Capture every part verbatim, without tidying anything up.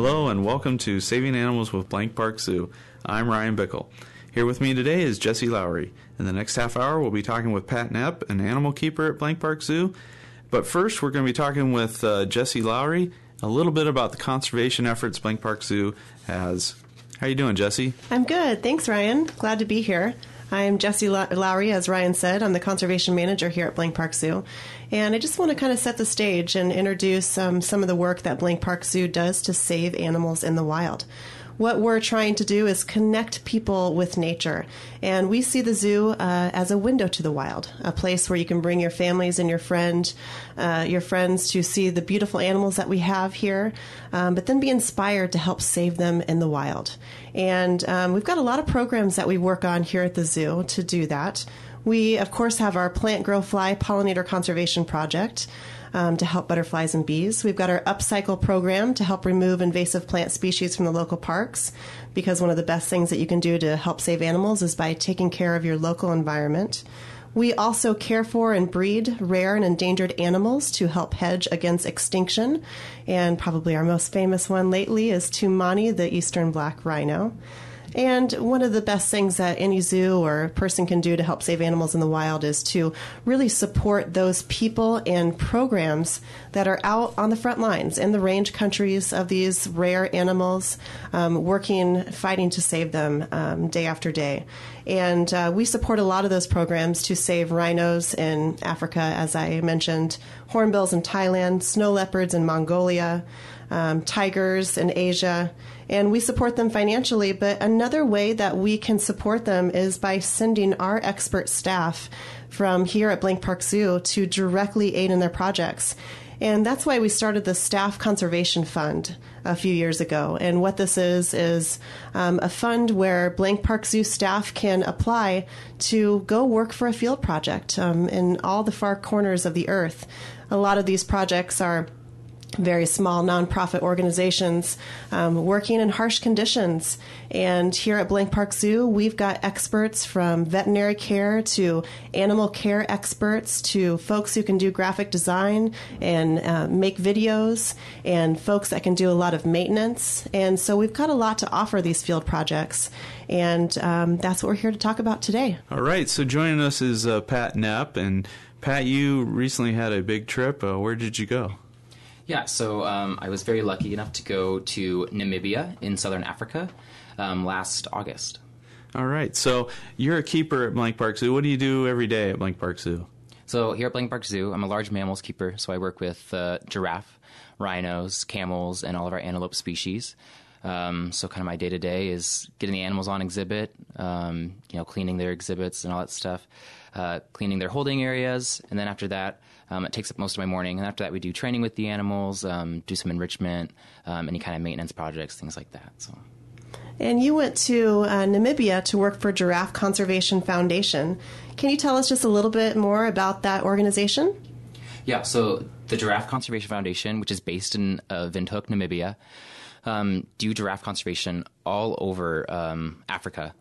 Hello and welcome to Saving Animals with Blank Park Zoo. I'm Ryan Bickle. Here with me today is Jesse Lowry. In the next half hour, we'll be talking with Pat Knapp, an animal keeper at Blank Park Zoo. But first, we're going to be talking with uh, Jesse Lowry a little bit about the conservation efforts Blank Park Zoo has. How you doing, Jesse? I'm good. Thanks, Ryan. Glad to be here. I'm Jesse Lowry, as Ryan said. I'm the conservation manager here at Blank Park Zoo. And I just want to kind of set the stage and introduce um, some of the work that Blank Park Zoo does to save animals in the wild. What we're trying to do is connect people with nature. And we see the zoo uh, as a window to the wild, a place where you can bring your families and your friend, uh, your friends to see the beautiful animals that we have here, um, but then be inspired to help save them in the wild. And um, we've got a lot of programs that we work on here at the zoo to do that. We, of course, have our Plant Grow Fly Pollinator Conservation Project um, to help butterflies and bees. We've got our Upcycle program to help remove invasive plant species from the local parks, because one of the best things that you can do to help save animals is by taking care of your local environment. We also care for and breed rare and endangered animals to help hedge against extinction. And probably our most famous one lately is Tumani, the eastern black rhino. And one of the best things that any zoo or person can do to help save animals in the wild is to really support those people and programs that are out on the front lines in the range countries of these rare animals, um, working, fighting to save them um, day after day. And uh, we support a lot of those programs to save rhinos in Africa, as I mentioned, hornbills in Thailand, snow leopards in Mongolia, um, tigers in Asia. And we support them financially, but another way that we can support them is by sending our expert staff from here at Blank Park Zoo to directly aid in their projects. And that's why we started the Staff Conservation Fund a few years ago. And what this is, is um, a fund where Blank Park Zoo staff can apply to go work for a field project um, in all the far corners of the earth. A lot of these projects are very small nonprofit organizations um, working in harsh conditions. And here at Blank Park Zoo, we've got experts from veterinary care to animal care experts to folks who can do graphic design and uh, make videos, and folks that can do a lot of maintenance. And so we've got a lot to offer these field projects. And um, that's what we're here to talk about today. All right. So joining us is uh, Pat Knapp. And Pat, you recently had a big trip. Uh, where did you go? Yeah, so um, I was very lucky enough to go to Namibia in southern Africa um, last August. All right. So you're a keeper at Blank Park Zoo. What do you do every day at Blank Park Zoo? So here at Blank Park Zoo, I'm a large mammals keeper, so I work with uh, giraffe, rhinos, camels, and all of our antelope species. Um, so kind of my day-to-day is getting the animals on exhibit, um, you know, cleaning their exhibits and all that stuff, uh, cleaning their holding areas, and then after that, um, it takes up most of my morning. And after that, we do training with the animals, um, do some enrichment, um, any kind of maintenance projects, things like that. So. And you went to uh, Namibia to work for Giraffe Conservation Foundation. Can you tell us just a little bit more about that organization? Yeah, so the Giraffe Conservation Foundation, which is based in uh, Windhoek, Namibia, um, do giraffe conservation all over um, Africa.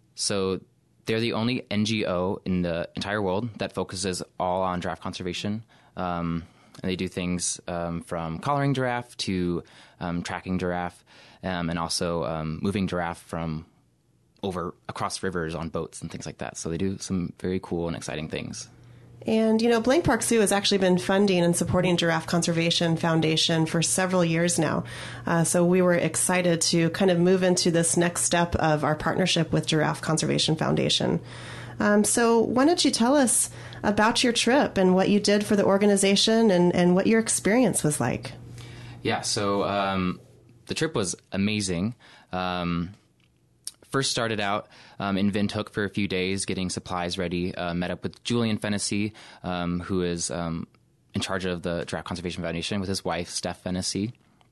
So they're the only N G O in the entire world that focuses all on giraffe conservation. Um, and they do things um, from collaring giraffe to um, tracking giraffe, um, and also um, moving giraffe from over across rivers on boats and things like that. So they do some very cool and exciting things. And, you know, Blank Park Zoo has actually been funding and supporting Giraffe Conservation Foundation for several years now. Uh, so we were excited to kind of move into this next step of our partnership with Giraffe Conservation Foundation. Um, so why don't you tell us about your trip and what you did for the organization and, and what your experience was like? Yeah, so um, the trip was amazing. Um First started out um, in Windhoek for a few days, getting supplies ready. Uh, met up with Julian Fennessy, um, who is um, in charge of the Giraffe Conservation Foundation, with his wife, Steph Fennessy.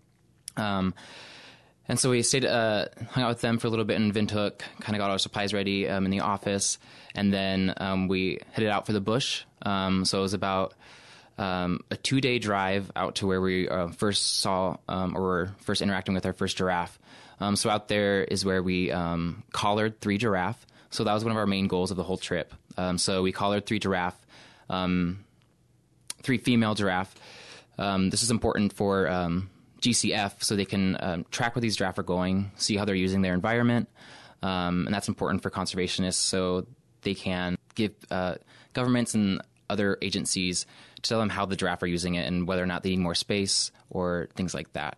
Um, and so we stayed, uh, hung out with them for a little bit in Windhoek, kind of got our supplies ready um, in the office, and then um, we headed out for the bush. Um, so it was about um, a two-day drive out to where we uh, first saw um, or were first interacting with our first giraffe. Um, so out there is where we um, collared three giraffe. So that was one of our main goals of the whole trip. Um, so we collared three giraffe, um, three female giraffe. Um, this is important for um, G C F, so they can um, track where these giraffe are going, see how they're using their environment, um, and that's important for conservationists, so they can give uh, governments and other agencies to tell them how the giraffe are using it and whether or not they need more space or things like that.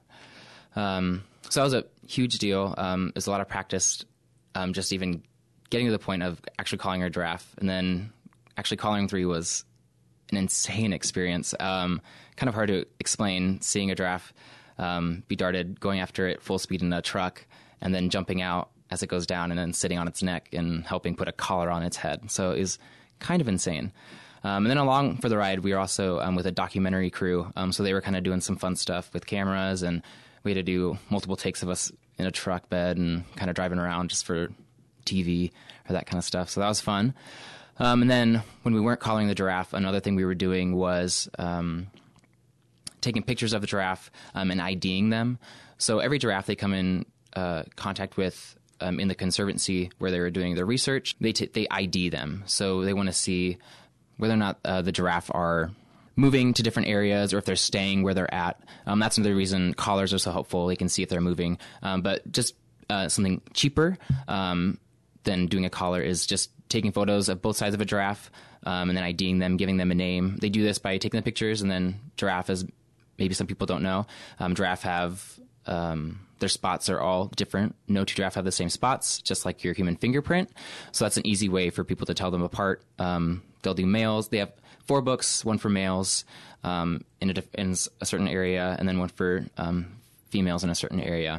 Um, so that was a huge deal. Um, there's a lot of practice, um, just even getting to the point of actually calling a giraffe, and then actually calling three was an insane experience. Um, kind of hard to explain, seeing a giraffe um, be darted, going after it full speed in a truck, and then jumping out as it goes down and then sitting on its neck and helping put a collar on its head. So it was kind of insane. Um, and then along for the ride, we were also um, with a documentary crew. Um, so they were kind of doing some fun stuff with cameras, and we had to do multiple takes of us in a truck bed and kind of driving around just for T V or that kind of stuff. So that was fun. Um, and then when we weren't collaring the giraffe, another thing we were doing was um, taking pictures of the giraffe um, and IDing them. So every giraffe they come in uh, contact with um, in the conservancy where they were doing their research, they t- they I D them. So they want to see whether or not uh, the giraffe are moving to different areas or if they're staying where they're at. Um, that's another reason collars are so helpful. They can see if they're moving. Um, but just uh, something cheaper um, than doing a collar is just taking photos of both sides of a giraffe um, and then IDing them, giving them a name. They do this by taking the pictures, and then giraffe, as maybe some people don't know, um, giraffe have um, their spots are all different. No two giraffe have the same spots, just like your human fingerprint. So that's an easy way for people to tell them apart. Um, they'll do males. They have four books, one for males um, in, a, in a certain area, and then one for um, females in a certain area.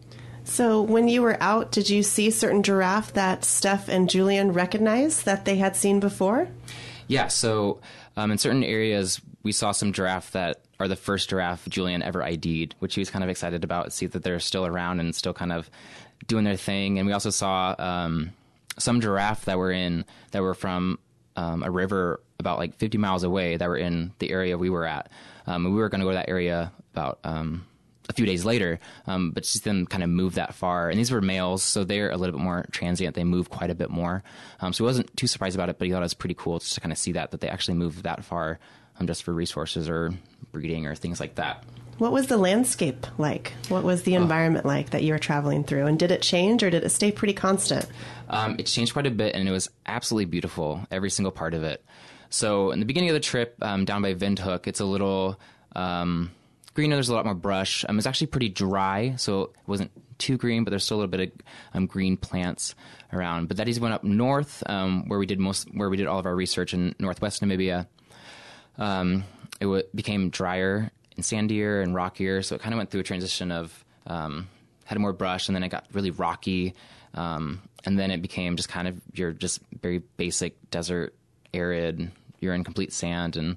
So when you were out, did you see certain giraffe that Steph and Julian recognized that they had seen before? Yeah, so um, in certain areas, we saw some giraffe that are the first giraffe Julian ever I D'd, which he was kind of excited about, see that they're still around and still kind of doing their thing. And we also saw um, some giraffe that were in that were from um, a river about like fifty miles away that were in the area we were at. Um, and we were going to go to that area about um, a few days later, um, but just them kind of move that far. And these were males, so they're a little bit more transient. They move quite a bit more. Um, so he wasn't too surprised about it, but he thought it was pretty cool just to kind of see that, that they actually move that far um, just for resources or breeding or things like that. What was the landscape like? What was the environment oh. like that you were traveling through? And did it change or did it stay pretty constant? Um, it changed quite a bit, and it was absolutely beautiful, every single part of it. So in the beginning of the trip, um, down by Windhoek, it's a little um, greener. There's a lot more brush. Um, it's actually pretty dry, so it wasn't too green, but there's still a little bit of um, green plants around. But that is went up north, um, where we did most, where we did all of our research in northwest Namibia. Um, it w- became drier and sandier and rockier, so it kind of went through a transition of um, had more brush, and then it got really rocky, um, and then it became just kind of your just very basic desert, arid. You're in complete sand, and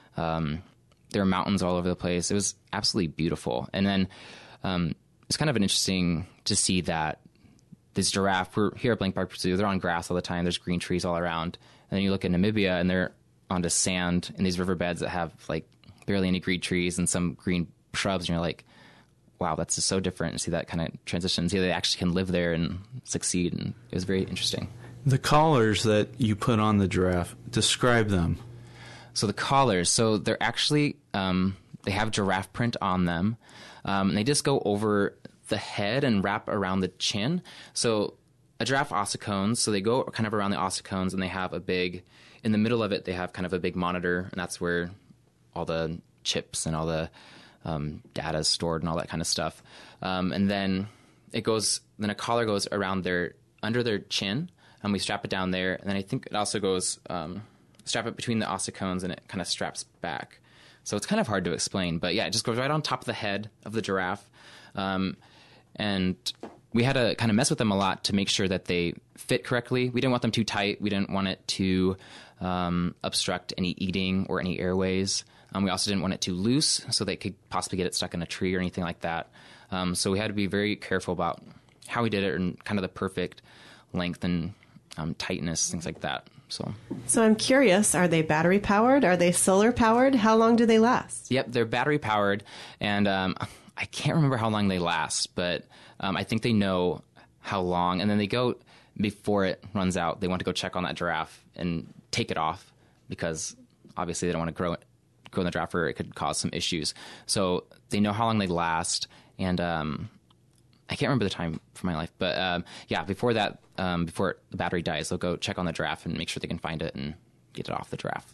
um, there are mountains all over the place. It was absolutely beautiful. And then um, it's kind of an interesting to see that this giraffe, we're here at Blank Park Zoo, they're on grass all the time. There's green trees all around. And then you look at Namibia, and they're onto sand in these riverbeds that have like barely any green trees and some green shrubs. And you're like, wow, that's just so different. And see that kind of transition. See, they actually can live there and succeed. And it was very interesting. The collars that you put on the giraffe, describe them. So the collars, so they're actually, um, they have giraffe print on them. Um, and they just go over the head and wrap around the chin. So a giraffe ossicones, so they go kind of around the ossicones, and they have a big, in the middle of it, they have kind of a big monitor, and that's where all the chips and all the um, data is stored and all that kind of stuff. Um, and then it goes, then a collar goes around their, under their chin, and we strap it down there. And then I think it also goes, um, strap it between the ossicones, and it kind of straps back. So it's kind of hard to explain, but yeah, it just goes right on top of the head of the giraffe. Um, and we had to kind of mess with them a lot to make sure that they fit correctly. We didn't want them too tight. We didn't want it to um, obstruct any eating or any airways. Um, we also didn't want it too loose, so they could possibly get it stuck in a tree or anything like that. Um, so we had to be very careful about how we did it and kind of the perfect length and um, tightness, things like that. So, so I'm curious, are they battery powered? Are they solar powered? How long do they last? Yep, they're battery powered, and um, I can't remember how long they last, but um, I think they know how long, and then they go, before it runs out, they want to go check on that giraffe and take it off, because obviously they don't want to grow it, go in the draft or it could cause some issues. So they know how long they last. And um, I can't remember the time for my life. But um, yeah, before that, um, before the battery dies, they'll go check on the giraffe and make sure they can find it and get it off the giraffe.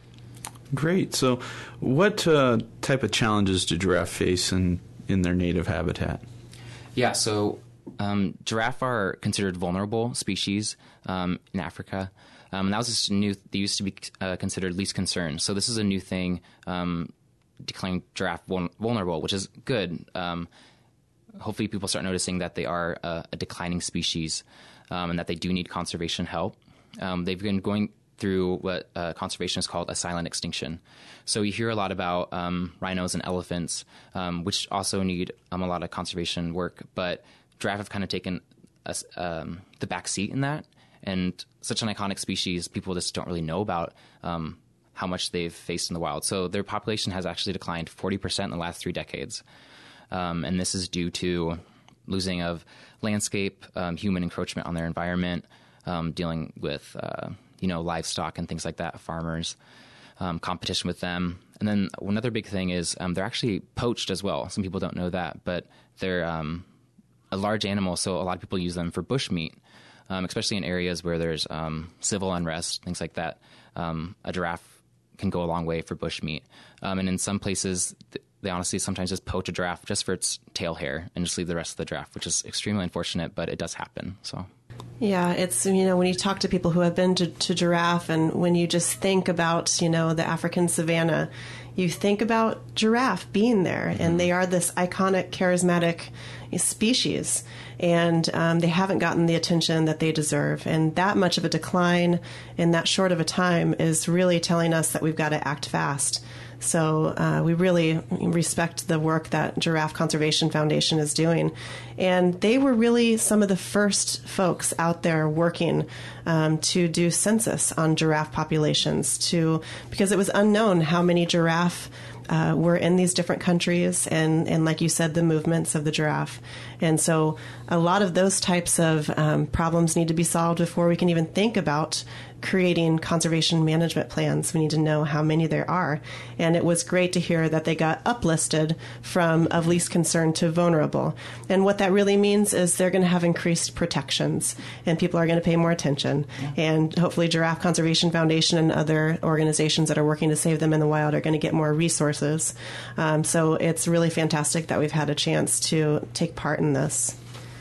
Great. So what uh, type of challenges do giraffe face in, in their native habitat? Yeah, so um, giraffe are considered vulnerable species um, in Africa. Um, and that was just new. They used to be uh, considered least concern. So this is a new thing, um, declaring giraffe vul- vulnerable, which is good. Um, hopefully people start noticing that they are a, a declining species um, and that they do need conservation help. Um, they've been going through what uh, conservation is called a silent extinction. So you hear a lot about um, rhinos and elephants, um, which also need um, a lot of conservation work. But giraffe have kind of taken a, um, the back seat in that. And such an iconic species, people just don't really know about um, how much they've faced in the wild. So their population has actually declined forty percent in the last three decades. Um, and this is due to losing of landscape, um, human encroachment on their environment, um, dealing with uh, you know, livestock and things like that, farmers, um, competition with them. And then another big thing is um, they're actually poached as well. Some people don't know that, but they're um, a large animal, so a lot of people use them for bush meat, um, especially in areas where there's um, civil unrest, things like that. Um, a giraffe can go a long way for bush meat. Um, and in some places, th- they honestly sometimes just poach a giraffe just for its tail hair and just leave the rest of the giraffe, which is extremely unfortunate, but it does happen, so... Yeah, it's, you know, when you talk to people who have been to, to giraffe and when you just think about, you know, the African savanna, you think about giraffe being there, mm-hmm. and they are this iconic, charismatic species, and um, they haven't gotten the attention that they deserve. And that much of a decline in that short of a time is really telling us that we've got to act fast. So uh, we really respect the work that Giraffe Conservation Foundation is doing. And they were really some of the first folks out there working um, to do census on giraffe populations, to because it was unknown how many giraffe uh, were in these different countries and, and, like you said, the movements of the giraffe. And so a lot of those types of um, problems need to be solved before we can even think about creating conservation management plans. We need to know how many there are. And it was great to hear that they got uplisted from of least concern to vulnerable. And what that really means is they're going to have increased protections and people are going to pay more attention. Yeah. And hopefully Giraffe Conservation Foundation and other organizations that are working to save them in the wild are going to get more resources. Um, so it's really fantastic that we've had a chance to take part in this.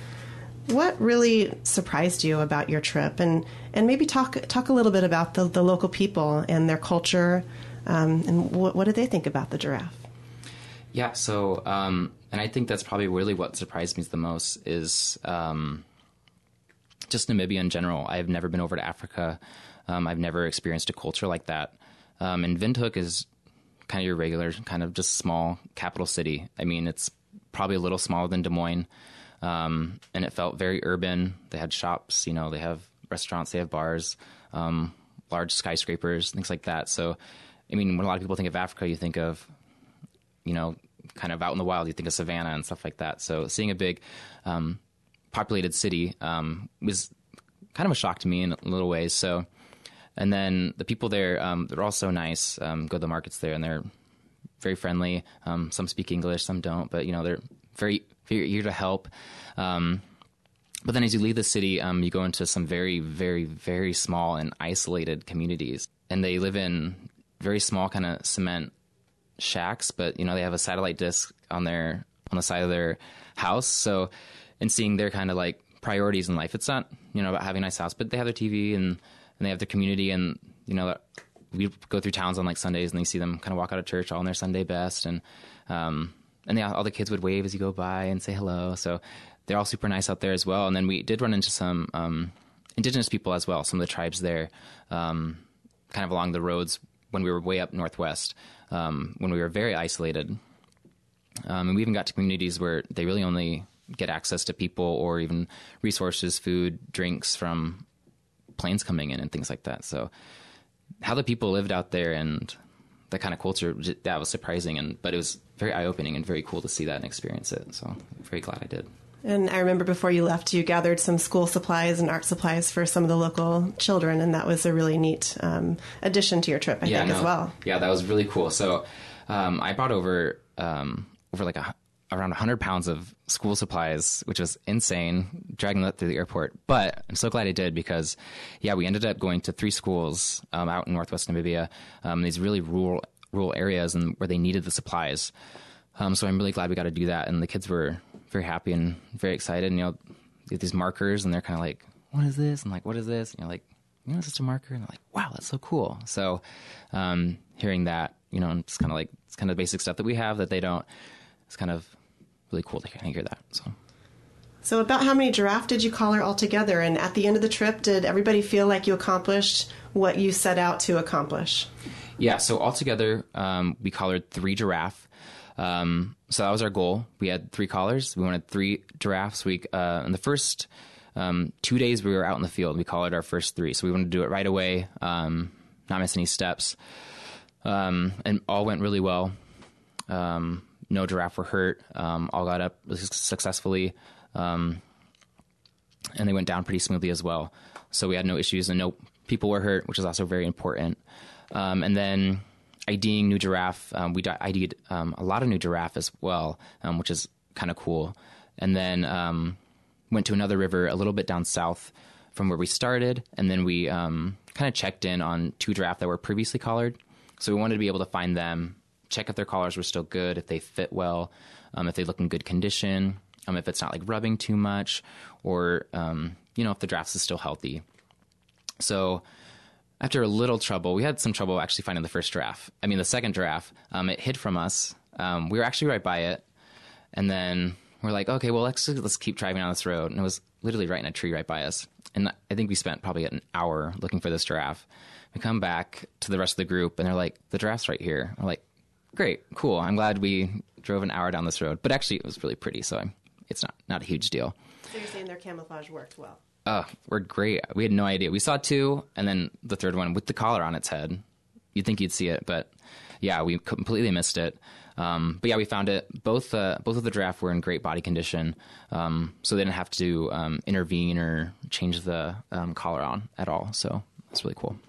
What really surprised you about your trip, and, and maybe talk talk a little bit about the, the local people and their culture, um, and what, what did they think about the giraffe? Yeah, so, um, and I think that's probably really what surprised me the most is um, just Namibia in general. I've never been over to Africa. Um, I've never experienced a culture like that. Um, and Windhoek is kind of your regular, kind of just small capital city. I mean, it's probably a little smaller than Des Moines. Um, and it felt very urban. They had shops, you know, they have restaurants, they have bars, um, large skyscrapers, things like that. So, I mean, when a lot of people think of Africa, you think of, you know, kind of out in the wild, you think of savannah and stuff like that. So seeing a big, um, populated city, um, was kind of a shock to me in little ways. So, and then the people there, um, they're all so nice. Um, go to the markets there and they're very friendly. Um, some speak English, some don't, but you know, they're very, very eager to help. Um, but then as you leave the city, um, you go into some very, very, very small and isolated communities. And they live in very small kind of cement shacks, but, you know, they have a satellite dish on their, on the side of their house. So, and seeing their kind of like priorities in life, it's not, you know, about having a nice house, but they have their T V and, and they have their community. And, you know, we go through towns on like Sundays and you see them kind of walk out of church all in their Sunday best. And, um, And yeah, all the kids would wave as you go by and say hello. So they're all super nice out there as well. And then we did run into some um, indigenous people as well, some of the tribes there, um, kind of along the roads when we were way up northwest, um, when we were very isolated. Um, and we even got to communities where they really only get access to people or even resources, food, drinks from planes coming in and things like that. So how the people lived out there and that kind of culture, that was surprising, and but it was very eye-opening and very cool to see that and experience it. So I'm very glad I did. And I remember before you left, you gathered some school supplies and art supplies for some of the local children, and that was a really neat um, addition to your trip, I yeah, think, no, as well. Yeah, that was really cool. So um, I brought over um, over like a, around one hundred pounds of school supplies, which was insane, dragging that through the airport. But I'm so glad I did because, yeah, we ended up going to three schools um, out in northwest Namibia, um, these really rural rural areas and where they needed the supplies. Um, so I'm really glad we got to do that, and the kids were very happy and very excited. And, you know, they have these markers, and they're kind of like, what is this? I'm like, what is this? And you're like, you know, it's just a marker. And they're like, wow, that's so cool. So um, hearing that, you know, it's kind of like, it's kind of basic stuff that we have that they don't. It's kind of really cool to hear that. So. So about how many giraffe did you collar altogether? And at the end of the trip, did everybody feel like you accomplished what you set out to accomplish? Yeah, so altogether, um, we collared three giraffe. Um, so that was our goal. We had three collars. We wanted three giraffes. We, uh, in the first um, two days we were out in the field, we collared our first three. So we wanted to do it right away, um, not miss any steps. Um, and all went really well. Um, no giraffe were hurt. Um, all got up successfully. Um, and they went down pretty smoothly as well. So we had no issues and no people were hurt, which is also very important. Um, and then IDing new giraffe, um, we I D'd um, a lot of new giraffe as well, um, which is kind of cool. And then um, went to another river a little bit down south from where we started, and then we um, kind of checked in on two giraffe that were previously collared. So we wanted to be able to find them, check if their collars were still good, if they fit well, um, if they look in good condition, um, if it's not like rubbing too much, or um, you know, if the giraffe is still healthy. So after a little trouble, we had some trouble actually finding the first giraffe. I mean, the second giraffe, um, it hid from us. Um, we were actually right by it. And then we're like, okay, well, let's, let's keep driving on this road. And it was literally right in a tree right by us. And I think we spent probably an hour looking for this giraffe. We come back to the rest of the group, and they're like, the giraffe's right here. I'm like, great, cool. I'm glad we drove an hour down this road. But actually, it was really pretty, so I'm, it's not, not a huge deal. So you're saying their camouflage worked well? Oh, we're great. We had no idea. We saw two, and then the third one with the collar on its head. You'd think you'd see it, but yeah, we completely missed it. Um, but yeah, we found it. Both uh, both of the giraffe were in great body condition, um, so they didn't have to um, intervene or change the um, collar on at all. So that's really cool.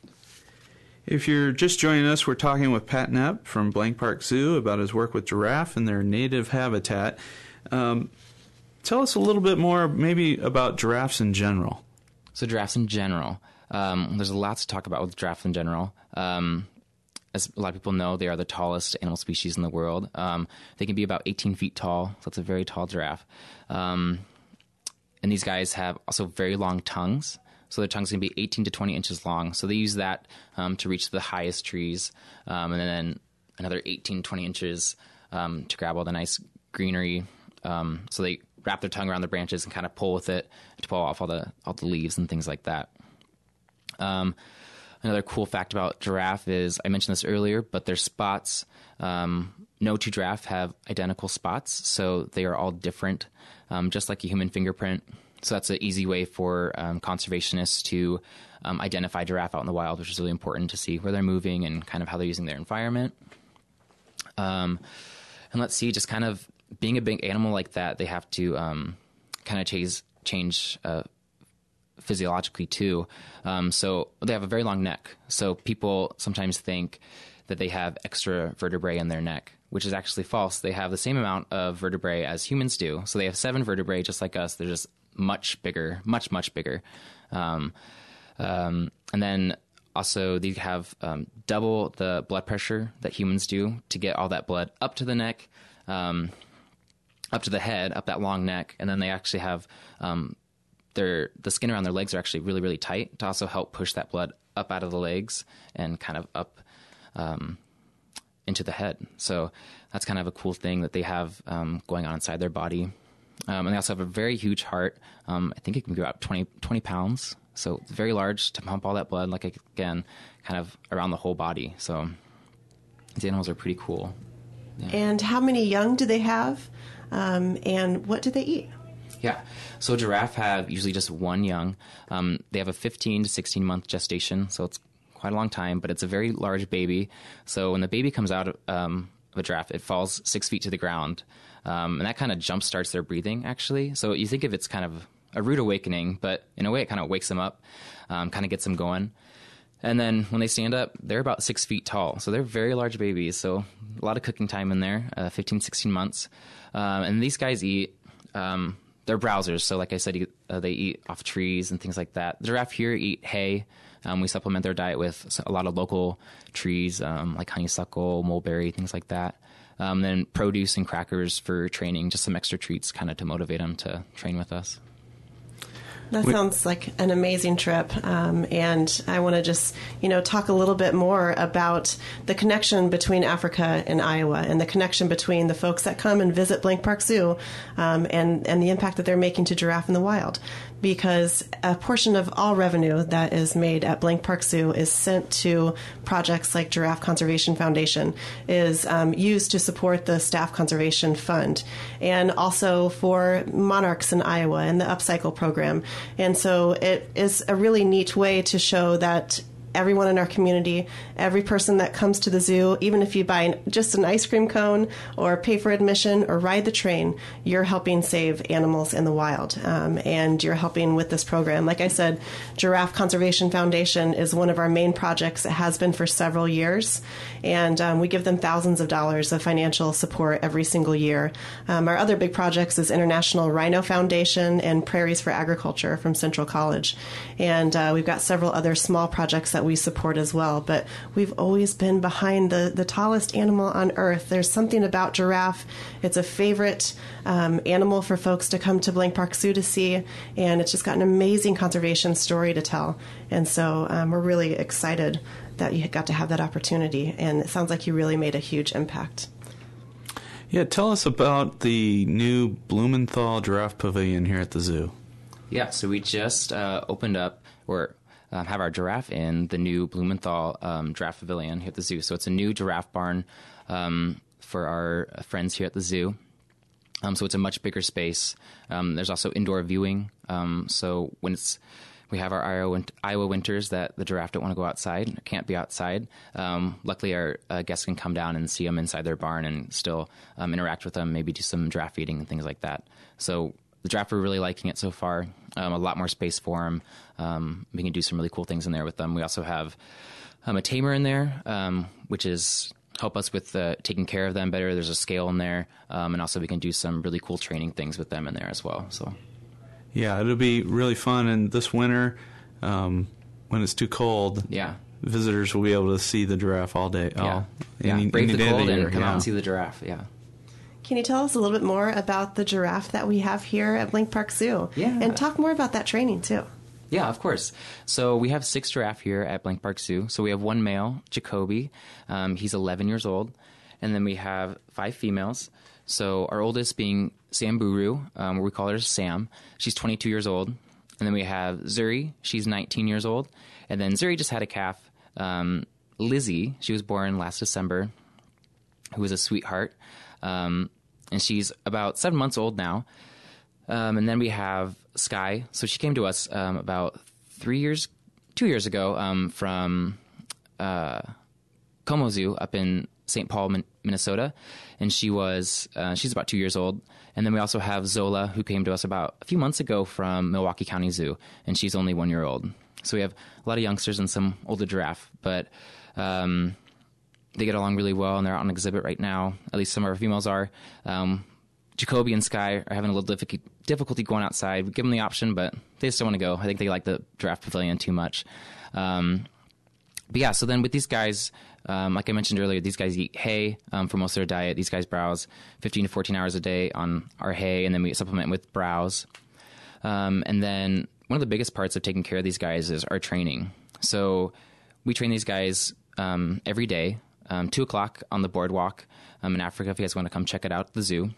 If you're just joining us, we're talking with Pat Knapp from Blank Park Zoo about his work with giraffe and their native habitat. Um, Tell us a little bit more maybe about giraffes in general. So giraffes in general. Um, there's a lot to talk about with giraffes in general. Um, as a lot of people know, they are the tallest animal species in the world. Um, they can be about eighteen feet tall, so that's a very tall giraffe. Um, and these guys have also very long tongues. So their tongues can be eighteen to twenty inches long. So they use that um, to reach the highest trees. Um, and then another eighteen, twenty inches um, to grab all the nice greenery. Um, so they wrap their tongue around the branches and kind of pull with it to pull off all the all the leaves and things like that. Um, another cool fact about giraffe is, I mentioned this earlier, but their spots, um, no two giraffe have identical spots, so they are all different, um, just like a human fingerprint. So that's an easy way for um, conservationists to um, identify giraffe out in the wild, which is really important to see where they're moving and kind of how they're using their environment. Um, and let's see, just kind of being a big animal like that, they have to um, kind of change, change uh, physiologically too. Um, so they have a very long neck. So people sometimes think that they have extra vertebrae in their neck, which is actually false. They have the same amount of vertebrae as humans do. So they have seven vertebrae just like us. They're just much bigger, much, much bigger. Um, um, and then also they have um, double the blood pressure that humans do to get all that blood up to the neck, um, up to the head, up that long neck. And then they actually have um, their the skin around their legs are actually really, really tight to also help push that blood up out of the legs and kind of up um, into the head. So that's kind of a cool thing that they have um, going on inside their body. Um, and they also have a very huge heart. Um, I think it can go about twenty, twenty pounds. So it's very large to pump all that blood, like, again, kind of around the whole body. So these animals are pretty cool. Yeah. And how many young do they have? Um, and what do they eat? Yeah. So giraffe have usually just one young. Um, they have a fifteen to sixteen month gestation, so it's quite a long time, but it's a very large baby. So when the baby comes out um, of a giraffe, it falls six feet to the ground. Um, and that kind of jump starts their breathing, actually. So you think of it's kind of a rude awakening, but in a way it kind of wakes them up, um, kind of gets them going. And then when they stand up, they're about six feet tall. So they're very large babies. So a lot of cooking time in there, uh, fifteen, sixteen months. Um, and these guys eat, um, they're browsers. So like I said, uh, they eat off trees and things like that. The giraffe here eat hay. Um, we supplement their diet with a lot of local trees, um, like honeysuckle, mulberry, things like that. Um, then produce and crackers for training, just some extra treats kind of to motivate them to train with us. That sounds like an amazing trip, um, and I want to just, you know, talk a little bit more about the connection between Africa and Iowa, and the connection between the folks that come and visit Blank Park Zoo, um, and and the impact that they're making to giraffe in the wild. Because a portion of all revenue that is made at Blank Park Zoo is sent to projects like Giraffe Conservation Foundation, is um, used to support the Staff Conservation Fund, and also for monarchs in Iowa and the Upcycle program. And so it is a really neat way to show that everyone in our community, every person that comes to the zoo, even if you buy an, just an ice cream cone or pay for admission or ride the train, you're helping save animals in the wild. Um, and you're helping with this program. Like I said, Giraffe Conservation Foundation is one of our main projects. It has been for several years. And um, we give them thousands of dollars of financial support every single year. Um, our other big projects is International Rhino Foundation and Prairies for Agriculture from Central College. And uh, we've got several other small projects that we support as well. But we've always been behind the, the tallest animal on earth. There's something about giraffe. It's a favorite um, animal for folks to come to Blank Park Zoo to see. And it's just got an amazing conservation story to tell. And so um, we're really excited that you got to have that opportunity. And it sounds like you really made a huge impact. Yeah, tell us about the new Blumenthal Giraffe Pavilion here at the zoo. Yeah, so we just uh, opened up, or um, have our giraffe in the new Blumenthal um, Giraffe Pavilion here at the zoo. So it's a new giraffe barn um, for our friends here at the zoo. Um, so it's a much bigger space. Um, there's also indoor viewing. Um, so when it's we have our Iowa, Iowa winters that the giraffe don't want to go outside, or can't be outside. Um, luckily, our uh, guests can come down and see them inside their barn and still um, interact with them, maybe do some giraffe feeding and things like that. So the giraffe are really liking it so far. Um, a lot more space for them. Um, we can do some really cool things in there with them. We also have um, a tamer in there, um, which is help us with uh, taking care of them better. There's a scale in there, um, and also we can do some really cool training things with them in there as well. So, yeah, it'll be really fun. And this winter, um, when it's too cold, yeah, visitors will be able to see the giraffe all day. Yeah, all, yeah. Any, Brave any the cold the year, and come yeah. out and see the giraffe. Yeah. Can you tell us a little bit more about the giraffe that we have here at Blank Park Zoo? Yeah. And talk more about that training, too. Yeah, of course. So we have six giraffe here at Blank Park Zoo. So we have one male, Jacoby. Um, he's eleven years old. And then we have five females. So our oldest being Samburu, um, we call her Sam. She's twenty-two years old. And then we have Zuri. She's nineteen years old. And then Zuri just had a calf. Um, Lizzie, she was born last December, who was a sweetheart. Um, and she's about seven months old now. Um, and then we have Sky. So she came to us um, about three years, two years ago um, from uh, Como Zoo up in Saint Paul, Min- Minnesota. And she was, uh, she's about two years old. And then we also have Zola, who came to us about a few months ago from Milwaukee County Zoo. And she's only one year old. So we have a lot of youngsters and some older giraffe. But um, they get along really well, and they're on exhibit right now. At least some of our females are. Um, Jacoby and Sky are having a little difficulty, difficulty going outside. We give them the option, but they just don't want to go. I think they like the giraffe pavilion too much. Um, but yeah, so then with these guys, um, like I mentioned earlier, these guys eat hay um, for most of their diet. These guys browse fifteen to fourteen hours a day on our hay, and then we supplement with browse. Um, and then one of the biggest parts of taking care of these guys is our training. So we train these guys um, every day. Um, two o'clock on the boardwalk um, in Africa, if you guys want to come check it out at the zoo.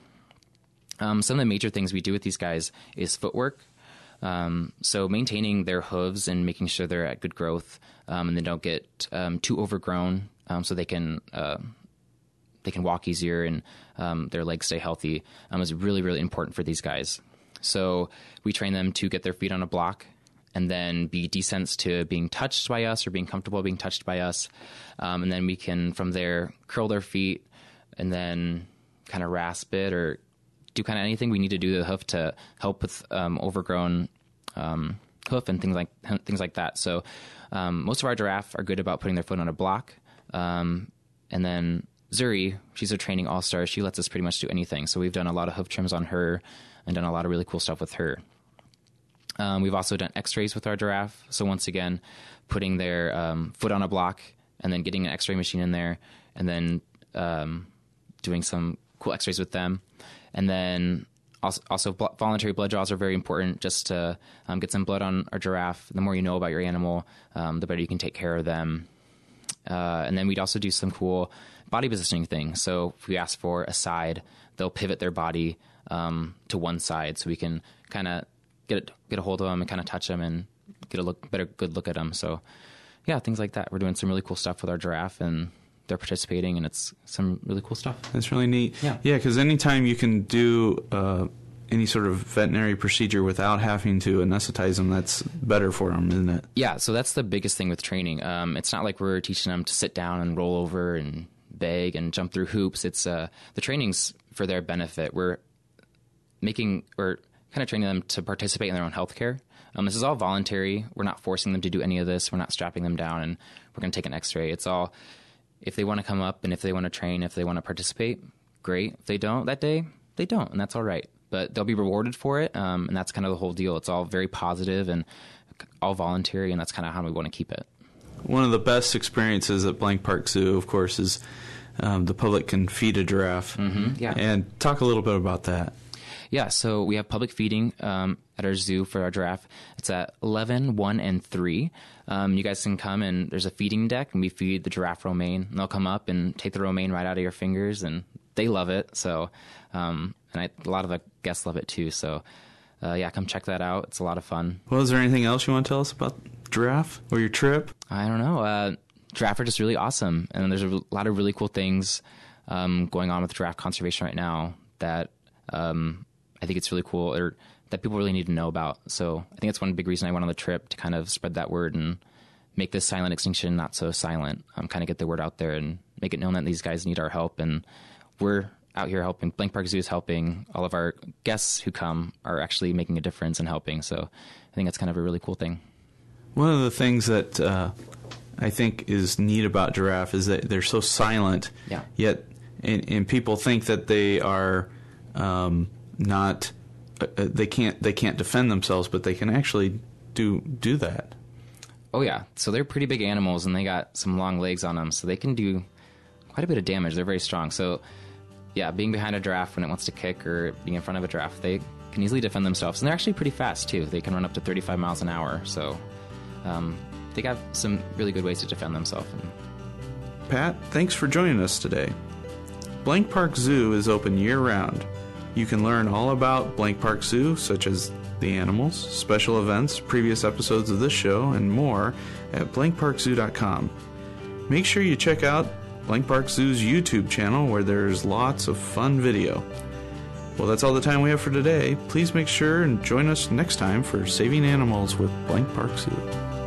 Um, some of the major things we do with these guys is footwork. Um, so maintaining their hooves and making sure they're at good growth um, and they don't get um, too overgrown um, so they can uh, they can walk easier and um, their legs stay healthy um, is really, really important for these guys. So we train them to get their feet on a block and then be desensed to being touched by us or being comfortable being touched by us. Um, and then we can, from there, curl their feet, and then kind of rasp it or do kind of anything we need to do to the hoof to help with um, overgrown um, hoof and things like things like that. So um, most of our giraffe are good about putting their foot on a block. Um, and then Zuri, she's a training all-star. She lets us pretty much do anything. So we've done a lot of hoof trims on her and done a lot of really cool stuff with her. Um, we've also done x-rays with our giraffe. So once again, putting their um, foot on a block and then getting an x-ray machine in there and then um, doing some cool x-rays with them. And then also, also voluntary blood draws are very important just to um, get some blood on our giraffe. The more you know about your animal, um, the better you can take care of them. Uh, and then we'd also do some cool body positioning things. So if we ask for a side, they'll pivot their body um, to one side so we can kind of get it, get a hold of them and kind of touch them and get a look, better good look at them. So yeah, things like that. We're doing some really cool stuff with our giraffe, and they're participating, and it's some really cool stuff. That's really neat. Yeah, yeah. Because anytime you can do uh, any sort of veterinary procedure without having to anesthetize them, that's better for them, isn't it? Yeah. So that's the biggest thing with training. Um, it's not like we're teaching them to sit down and roll over and beg and jump through hoops. It's uh, the training's for their benefit. We're making or kind of training them to participate in their own healthcare. Um, this is all voluntary. We're not forcing them to do any of this. We're not strapping them down and we're going to take an x-ray. It's all, if they want to come up and if they want to train, if they want to participate, great. If they don't that day, they don't, and that's all right. But they'll be rewarded for it, um, and that's kind of the whole deal. It's all very positive and all voluntary, and that's kind of how we want to keep it. One of the best experiences at Blank Park Zoo, of course, is um, the public can feed a giraffe. Mm-hmm, yeah. And talk a little bit about that. Yeah, so we have public feeding um, at our zoo for our giraffe. It's at eleven, one, and three. Um, you guys can come, and there's a feeding deck, and we feed the giraffe romaine. And they'll come up and take the romaine right out of your fingers, and they love it. So, um, and I, a lot of the guests love it too. So, uh, yeah, come check that out. It's a lot of fun. Well, is there anything else you want to tell us about giraffe or your trip? I don't know. Uh, giraffe are just really awesome, and there's a lot of really cool things um, going on with giraffe conservation right now that um, I think it's really cool, or that people really need to know about. So I think that's one big reason I went on the trip, to kind of spread that word and make this silent extinction not so silent. Um, kind of get the word out there and make it known that these guys need our help, and we're out here helping. Blank Park Zoo is helping. All of our guests who come are actually making a difference and helping. So I think that's kind of a really cool thing. One of the things that uh, I think is neat about giraffe is that they're so silent. Yeah. Yet, and, and people think that they are um, not. Uh, they can't. They can't defend themselves, but they can actually do do that. Oh yeah. So they're pretty big animals, and they got some long legs on them, so they can do quite a bit of damage. They're very strong. So yeah, being behind a giraffe when it wants to kick, or being in front of a giraffe, they can easily defend themselves, and they're actually pretty fast too. They can run up to thirty-five miles an hour. So. Um, they got some really good ways to defend themselves. Pat, thanks for joining us today. Blank Park Zoo is open year-round. You can learn all about Blank Park Zoo, such as the animals, special events, previous episodes of this show, and more at blank park zoo dot com. Make sure you check out Blank Park Zoo's YouTube channel, where there's lots of fun video. Well, that's all the time we have for today. Please make sure and join us next time for Saving Animals with Blank Park Zoo.